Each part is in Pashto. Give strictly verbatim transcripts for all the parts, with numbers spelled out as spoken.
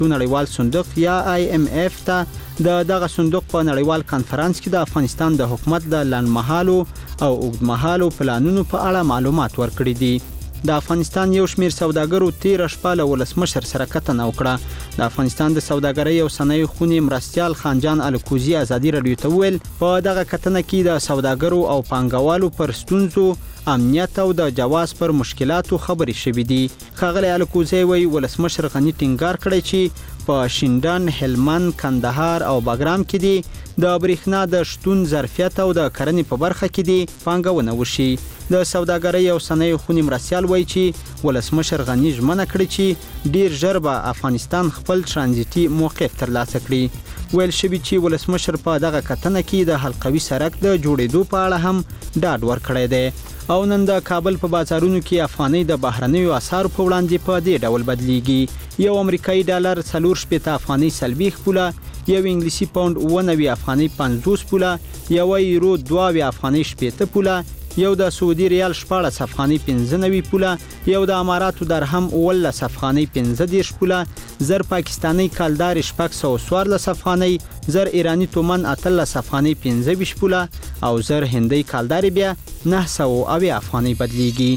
نړیوال صندوق یا آی ایم اف ته د دغه صندوق په نړیوال کانفرنس کې د افغانستان د حکومت د لنډمهالو او اوږدمهالو پلانونو په اړه معلومات ورکړي دي. د افغانستان یو شمیر سوداګرو تیر شپه له ولسمشر سره کتنه وکړه. د افغانستان د سوداګرۍ او صنایع خونې مرستیال خانجان الکوزي ازادي رادیو ته ویل په دغه کتنه کې د سوداګرو او پانګوالو پر ستونزو، امنیت او د جواز پر مشکلاتو خبرې شوې دي. ښاغلی الکوزي وایي ولسمشر غني ټینګار کړی چې په شینډن، هلمند، کندهار او باګرام کې دي د برېښنا د شتون ظرفیت او د کرنې په برخه کې دي پانګونه وشي. د سوداګرۍ او صنایع خونې مرستیال وایي چې ولسمشر غني ژمنه کړې چې ډیر ژر به افغانستان خپل ترانزیتي موقف ترلاسه کړي. ویل شوي چې ولسمشر په دغه کتنه کې د حلقوي سړک د جوړېدو په اړه هم ډاډ ورکړی دی. او نن د کابل په بازارونو کې افغانۍ د بهرنیو اسعارو په وړاندې په دې ډول بدلیږي. یو امریکایي ډالر څلور شپېته افغانۍ څلوېښت پوله، یو انګلیسي پاوند اوه نوي افغانۍ پنځوس پوله، یو یورو دوه اویا افغانۍ شپېته پوله، یو د سعودي ریال شپاړس افغانۍ پنځه نوي پوله، یو د اماراتو درهم اوولس افغانۍ پنځه دېرش پوله، زر پاکستاني کالدار شپږ سوه څوارلس افغانۍ، زر ایراني تومن اتلس افغانۍ پنځه ویشت پوله او زر هندۍ کالدار بیا نه سوه اویا افغانۍ بدلیږي.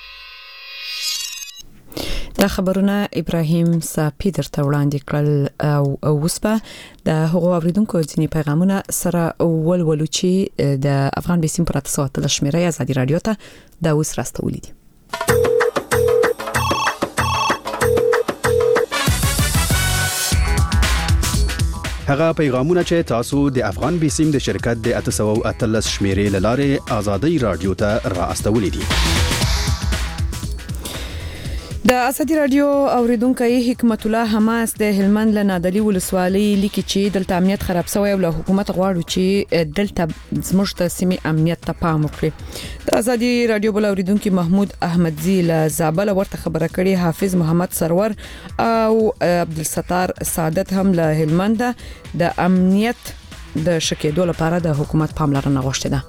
دا خبرونه ابراهیم صافی درته وړاندې کړل او اوس به د هغو اوریدونکو ځینې پیغامونه سره ولولو چې د افغان بیسیم پر تاسو ته شمیره ازادي رادیو ته دا اوس راستولې دي. هغه پیغامونه چې تاسو د افغان بیسیم د شرکت د اته سوه اتلس شمیرې لاره ازادي رادیو ته راستولې دي. د ازادي رادیو اوریدونکو حکمت الله حماس د هلمند له نادلی ولسوالۍ لیکي چې دلته امنیت خراب شوی او له حکومت غواړي چې دلته زموږ د سیمې امنیت ته پام وکړي. د ازادي رادیو بل اوریدونکو محمود احمدزی له زابل ورته خبره کړي. حافظ محمد سرور او عبدالستار سعادت هم له هلمند د امنیت د شکېدو لپاره د حکومت پاملرنه غوښتي ده.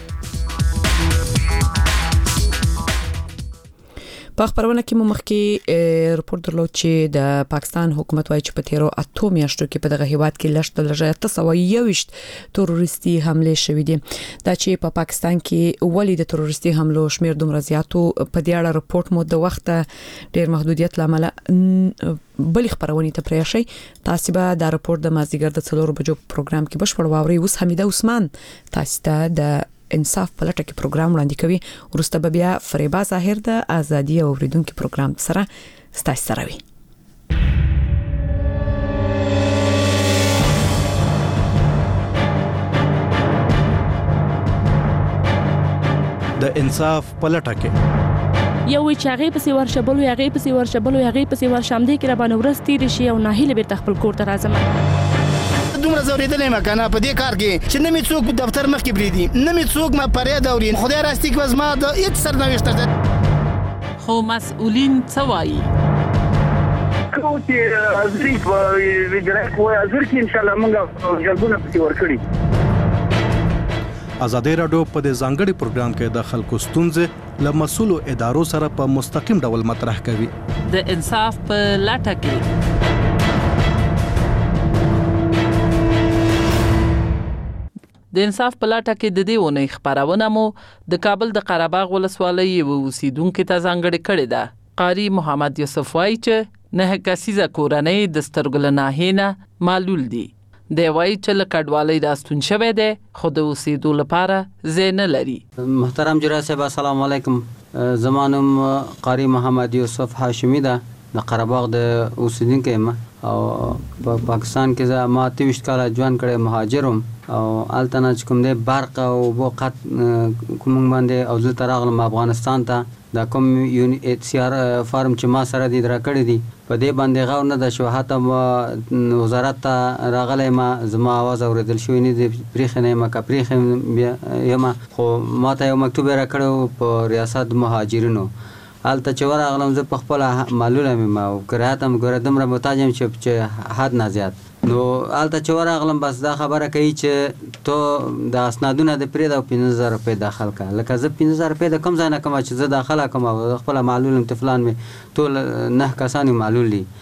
په خبرونه کې مو مخکې رپورت درلود چې د پاکستان حکومت وايي چې په تیرو اتو میاشتو کې په دغه هیواد کې لشت لږه اته سوه یوویشت تروریستي حمله شوې دي. دا چې په پاکستان کې ولې د تروریستي حملو شمیر دومره زیاتو په دې اړه رپورت مو د وخت ډیر محدودیت لامل بل خبرونه ته پریشي. تاسو به دا رپورت د مازیګر د څلور بجو پروګرام کې بشپړ واوري. اوس حمیده عثمان تاسو ته د انصاف په لټه کې پروګرام وړاندې کوي. ورسته به بیا فریبا ظاهر د ازادي اوریدونکو پروګرام سره ستاسو سره وي. د انصاف په لټه کې یو وی چاغې په سی ورشبلو یاغې په سی ورشبلو یاغې په سی ورشم دې کې را باندې ورستې رشي او ناهیله بیرته خپل کور ته راځم. دومره زوریدلې ما کنه په دې کار کې چې نه می څوک دفتر مخ کې بریدي، نه می څوک ما پرې دوري. خدای راستي کې وزما د هیڅ سرنوشت ده. خو مسؤلین څه وایي؟ کوم چې ازري په ویډرک وای ازر کې ان شاء الله موږ جلبونه پتی ورکړي. ازادي رادیو په دې ځانګړي پروګرام کې د خلکو ستونزې له مسؤلو ادارو سره په مستقیم ډول مطرح کوي. د انصاف په لټه کې د انصاف په لټه کې د دې ونې خبرونه مو د کابل د قرهباغ ولسوالۍ اوسیدونکو ته ځانګړې کړې ده. قاری محمد یوسف وایي چې نه کسیزه کورنۍ د سترګل ناهینه معلول دي. دی وایي چې له کډوالۍ راستون شوی دی خو د اوسېدو لپاره ځای نه لري. محترم جرا صاحب السلام علیکم. زمانم قاری محمد یوسف هاشمی ده د قرهباغ د اوسیدونکو یم او په پاکستان کې ما تیوشت کاله ژوند کړی مهاجرم او التنا چې کوم دی برق او وقت کوم باندې او زه تر راغلم افغانستان ته د کوم یو ایچ سی آر فارم چې ما سره دي درکړی دي په دې باندې غو نه د شوهات وزارت ته راغلی ما زما आवाज اوریدل شوی نه دی پریخنه ما کپریخه یم خو ما ته یو مکتوب راکړو په ریاست مهاجرینو الته چې ورغلم زه په خپل معلومه مې او قراتم ګوره دمره محتاجم چې حد نه زیات نو الته چې ورغلم بس دا خبره کوي چې تو د اسنادونه د پرې د پنځه زره روپۍ داخل کړه لکه زه پنځه زره روپۍ د کم ځای نه کوم چې زه داخله کوم خپل معلول امتفلان مې ټول نه کسانی معلول دي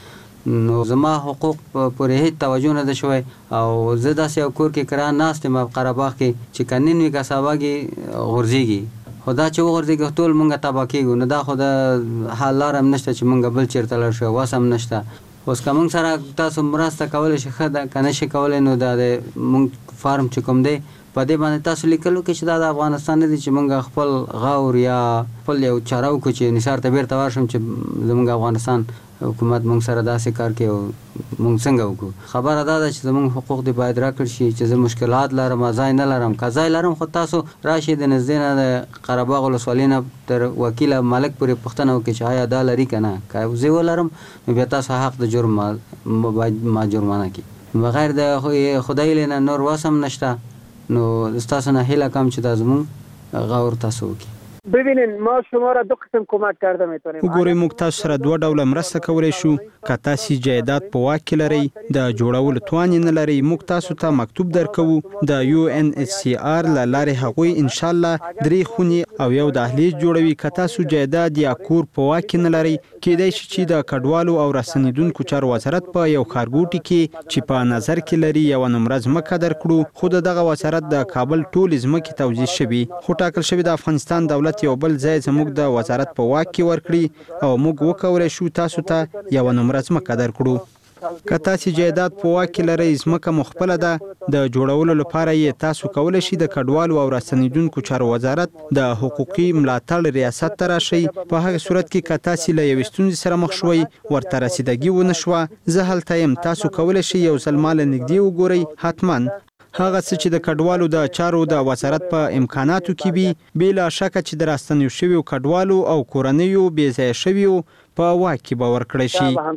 نو زما حقوق پورې هیڅ توجه نه ده شوی او زه داسې یو کور کې کرا ناست یم په قره باغ کې چې کنین وي که سباګي غورځېږي خو دا چې وغورځېږي ټول مونږ تباه کېږو نو دا خو د حل لاره هم نشته چې مونږ بل چېرته لاړ شو وس هم نشته اوس که مونږ سره تاسو مرسته کولی شي ښه ده که نه شي کولی نو دا د مونږ فارم چې کوم دی په دې باندې تاسو لیکلو کې چې دا د افغانستان نه دي چې مونږ خپل غور یا خپل یو چاره وکړو چې نثار ته بیرته ورشم چې زمونږ افغانستان حکومت مونږ سره داسې کار کوي او مونږ څنګه وکړو خبره دا ده چې زمونږ حقوق دې باید راکړل شي چې زه مشکلات لرم ځای نه لرم که ځای لرم خو تاسو راشئ د نږدې نه د قره باغ ولسوالۍ نه تر وکیل ملک پورې پوښتنه وکړي چې آیا دا لري که نه که زه ولرم نو بیا تاسو حق د جرم باید ما جرمانه کړي بغیر د خدای نه نور وس هم نشته نو ستاسو نه هیله کوم چې دا زمونږ غور تاسو وکړي ببینین ما شما را دو قسم کمک کرده میتونیم وګورئ موږ تاسو سره دوه ډوله مرسته کولی شو که تاسو جایداد په واک کې لرئ د جوړولو توان نه لرئ موږ تاسو ته مکتوب درکوو د یو ان ایچ سی آر له لارې هغوی انشاءالله درې خونې او یو دهلیز جوړوي که تاسو جایداد یا کور په واک کې نه لرئ کیدای شي چې د کډوالو او راستنیدونکو چارو وزارت په یو ښارګوټي کې چې په نظر کې لري یوه نمره ځمکه درکړو خو د دغه وزارت د کابل ټولې ځمکې توزیع شوي خو ټاکل شوي د افغانستان دولت یو بل ځای زموږ د وزارت په واک کې ورکړي او موږ وکولی شو تاسو ته یوه نمره ځمکه درکړو که تاسو جایداد په واک کې لرئ ځمکه مو خپله ده د جوړولو لپاره یې تاسو کولی شي د کډوالو او راستنیدونکو چارو وزارت د حقوقي ملاتړ ریاست ته راشئ په هغه صورت کې که تاسو له یوې ستونزې سره مخ شوئ ورته رسیدګي ونه شوه زه هلته یم تاسو کولی شئ یو ځل ما له نږدې وګورئ حتما هغه څه چې د کډوالو د چارو د وزارت په امکاناتو کې وي بلا شکه چې د راستنیو شویو کډوالو او کورنیو بې ځایه شویو په واک کې به ورکړی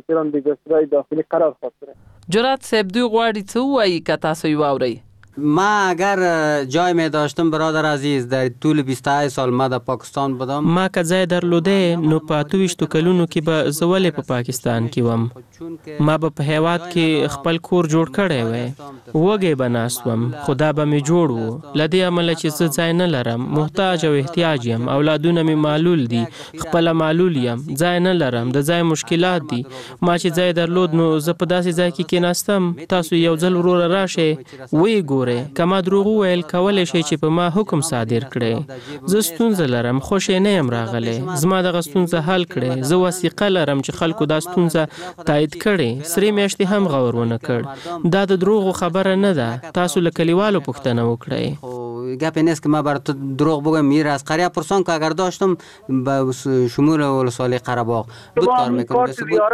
شي جرات صاحب دوی غواړي څه ووایي که تاسو یې واورئ ما اگر جای می داشتم برادر عزیز در طول بیست و هشت سال ما در پاکستان بودم ما که ځای درلوده نو په اته ویشتو کلونو کې به زه ولې په پاکستان کې وم ما به په هیواد کې خپل کور جوړ کړی وی وږی به ناست وم خو دا به مې جوړ و له دې امله چې زه ځای نه لرم محتاج او احتیاج یم اولادونه مې معلول دي خپله معلول یم ځای نه لرم د ځای مشکلات دي ما چې ځای درلود نو زه په داسې ځای کې کېناستم تاسو یو ځل وروره راشئ ویې ګورئ که ما دروغ وویل کولی شئ چې په ما حکم صادر کړئ زه ستونزه لرم خوشې نه یم راغلی زما دغه ستونزه حل کړئ زه وثیقه لرم چې خلکو دا ستونزه تایید کړې سرې میاشتې هم غور ونه کړ دا د دروغو خبره نه ده تاسو له کلیوالو پوښتنه وکړئ گپی نیست که ما بر تو دروغ بگم میره از قریه پرسان که اگر داشتم به شمول ولسوالی قره باغ بود کار میکنم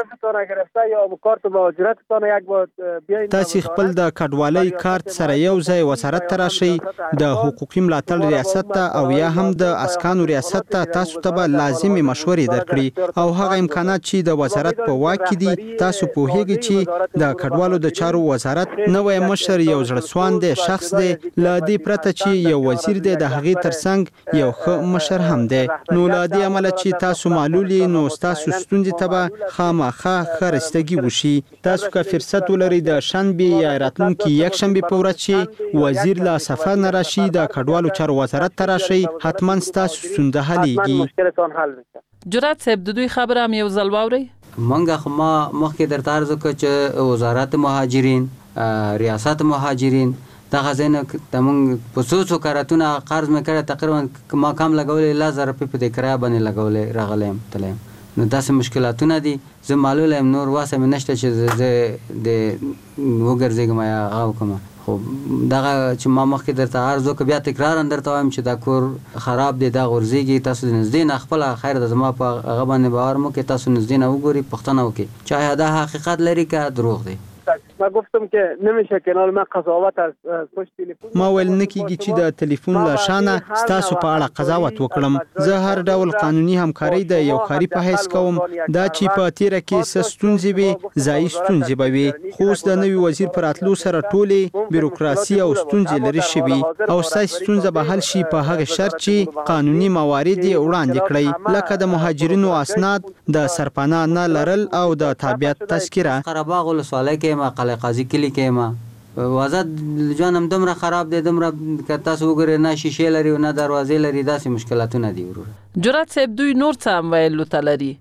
تاسو خپل د کډوالۍ کارت سره یو ځای وزارت ته راشئ د حقوقي ملاتړ ریاست ته او یا هم د اسکانو ریاست ته تاسو ته به لازمي مشورې درکړي او هغه امکانات چې د وزارت په واک کې دي تاسو پوهیږئ چې د کډوالو د چارو وزارت نوی مشر یو زړه سواند شخص دی له دې پرته چې یو وزیر دی د هغې ترڅنګ یو ښه مشر هم دی نو له دې امله چې تاسو معلول یې نو ستاسو ستونزې ته به خامخا ښه رسیدګي وشي تاسو که فرصت ولرئ د شنبې یا راتلونکي یکشنبې په ورځ چې وزیر له سفر نه راشي د کډوالو چارو وزارت ته راشئ حتما ستاسو ستونزه حلیږي جرات صاحب د دوی خبره هم یو ځل واورئ منګه خو ما مخکې درته عرض وکړه چې وزارت مهاجرین ریاست مهاجرین دغه ځای نه زموږ په څو څو کارتونه قرض مې کړی تقریبا ما کم لګولی لس زره روپۍ په دې کرایه باندې لګولی راغلی یم تللی یم نو داسې مشکلاتونه دي زه معلوله یم نور واسه مې نشته چې زه د وګرځېږم یا هغه وکړم خو دغه چې ما مخکې درته عرض وکړه بیا تکرارا درته وایم چې دا کور خراب دی دا غورځېږي تاسو د نږدې نه خپله خیر ده زما په هغه باندې باور مو کې تاسو نږدې نه وګورئ پوښتنه وکړئ چې آیا دا حقیقت لري که دروغ دی ما گفتم که نمیشه کنار من قضاوت از پشت تلفن ما ویل نکیږي چې د ټلیفون له شانه ستاسو په اړه قضاوت وکړم زه هر ډول قانوني همکاري د یو ښاري په حیث کوم دا چې په تیره کې څه ستونزې وي ځایي ستونزې به وي خو اوس د نوي وزیر په راتلو سره ټولې بیروکراسي او ستونزې لرې شوي او ستاسې ستونزه به حل شي په هغه شرط چې قانوني موارد یې وړاندې کړئ لکه د مهاجرینو اسناد د سرپناه نه لرل او د تابعیت تذکره قره باغ ولسوالۍ کې ما قلعه قاضي کلي کې ما وضعیت جان هم دومره خراب دی دومره که تاسو وګورئ نه شیشې لري نه دروازې لري داسې مشکلاتونه دي وروره جرات صاحب دوی نور څه هم ویلو ته لري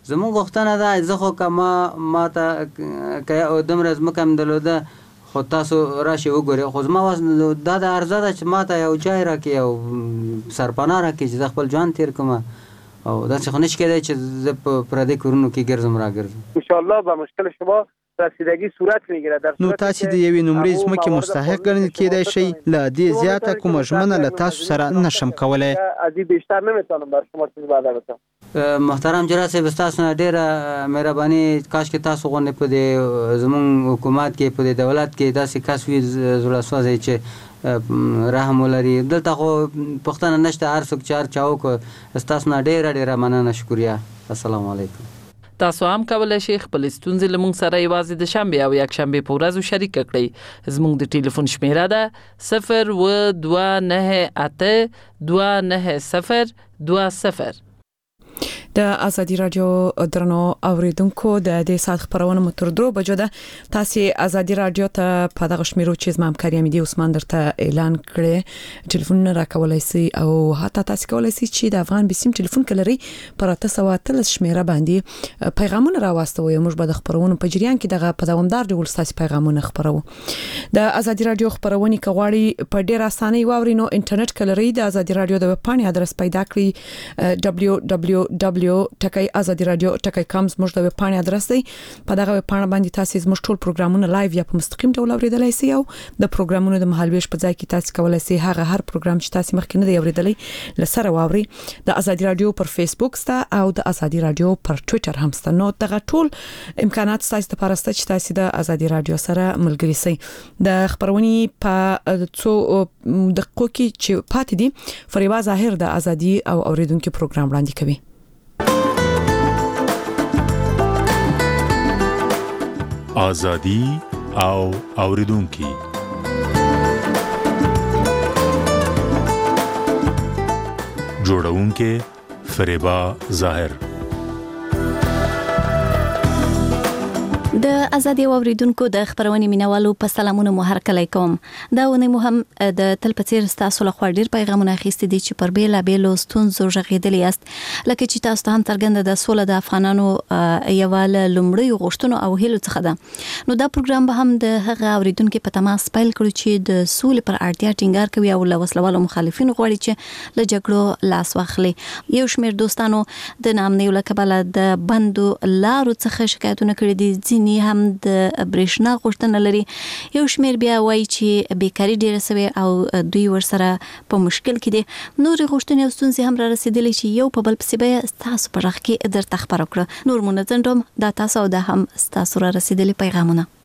زموږ غوښتنه ده زه خو کما ما ته که او دومره ځمکه م درلوده خو تاسو راشئ وګورئ خو زما واس دا د عرضه ده چې ما ته یو ځای راکړي او سرپناه راکړي چې زه خپل ژوند تېر کړم او داسې خو نشي کېدی چې زه په پردي کورونو کې ګرځم راګرځم انشاءالله به مشکل شما رسیدگی صورت میگیره. در نو تاسو د یوې نمرې ځمکې مستحق ګڼل کېدای شئ له دې زیاته کومه ژمنه له تاسو سره نشم کولی. از این بیشتر نمیتونم بر شما چیز وعده بکنم. محترم جناب صاحب تاسو نه ډیره مهرباني کاش کې تاسو غونډه په دې زمون حکومت کې په دولت کې داسې کس وي زړه سوځي چې رحم ولري. دلته خو پښتنه نشته هر څوک چار چاو کو تاسو نه ډیره ډیره مننه شکریا. السلام علیکم. تاسو هم کولای شئ خپل ستونزې لمونږ سره یوازې د شنبه او یک شنبه په ورځو شریک کړئ. زموږ د ټلیفون شمیره ده صفر و دوه نه اته دوه نه صفر دوه صفر. د ازادي رادیو درنو اوریدونکو د دې سات خبرونه متر درو بجو ده. تاسو ازادي رادیو ته په دغه شمیرو چې زما همکاري امیدي عثمان درته اعلان کړي ټلیفون را کولای شي او حتی تاسو کولای شئ چې د افغان بسیم ټلیفون کلري پر تاسو واتل شمیره باندې پیغامونه راوستوي. موږ به د خبرونو په جریان کې دغه په دوامدار ډول تاسو پیغامونه خبرو. د ازادي رادیو خبرونه کغواړي په ډیر اسانه واورینو انټرنیټ کلري د ازادي رادیو د ویب پاڼې ادرس پیدا کړئ دبلیو دبلیو دبلیو ټکی ازادي رادیو ټکی کام زموږ د ویب پاڼې ادرس دی. په دغه ویب پاڼه باندې تاسو زموږ ټول پروګرامونه لایو یا په مستقیم ډول اوریدلای شئ او د پروګرامونو د مهالويش په ځای کې تاسو کولای شئ هغه هر پروګرام چې تاسو مخکې نه دی اوریدلی لسره واوري. د ازادي رادیو پر فیسبوک ستا او د ازادي رادیو پر ټوئیټر هم ستا. نو دغه ټول امکانات تاسو ته پرسته چې تاسو د ازادي رادیو سره ملګری شئ. د خبرونې په څو دقیقو کې چې پاتې دي فریبا ظاهر د ازادي او اوریدونکو پروګرام وړاندې کوي. آزادی او اوریدونکي جوړونکي فریبا ظاهر. د ازادي اوریدونکو د خبرونې مینوالو په سلامونه مو هر کله کوم. دا ونه مو هم د تلپتیر تاسو له خوا ډیر پیغامونه اخیستي دي چې پر بیل بیل ستونزو ژغېدلې است لکه چې تاسو ته هم څرګنده د سوله د افغانانو یواله لومړی غوښتنو او هیلو څخه ده. نو دا پروګرام به هم د هغه اوریدونکو په تماس پیل کړو چې د سولې پر اړتیا ټینګار کوي او له وسلوالو مخالفینو غواړي چې له جګړو لاس واخلي. یو شمېر دوستانو د نامنیو له کبله د بندو لارو څخه شکایتونه کړي دي. ځینې هم د برېښنا غوښتنه لري. یو شمېر بیا وایي چې بیکاري ډېره سوې او دوی ورسره په مشکل کې دي. نورې غوښتنې او ستونزې هم را رسېدلې چې یو په بل پسې به ستاسو په غږ کې درته خبره کړه. نور مو نه ځنډوم دا تاسو او دا هم ستاسو را رسېدلي پیغامونه.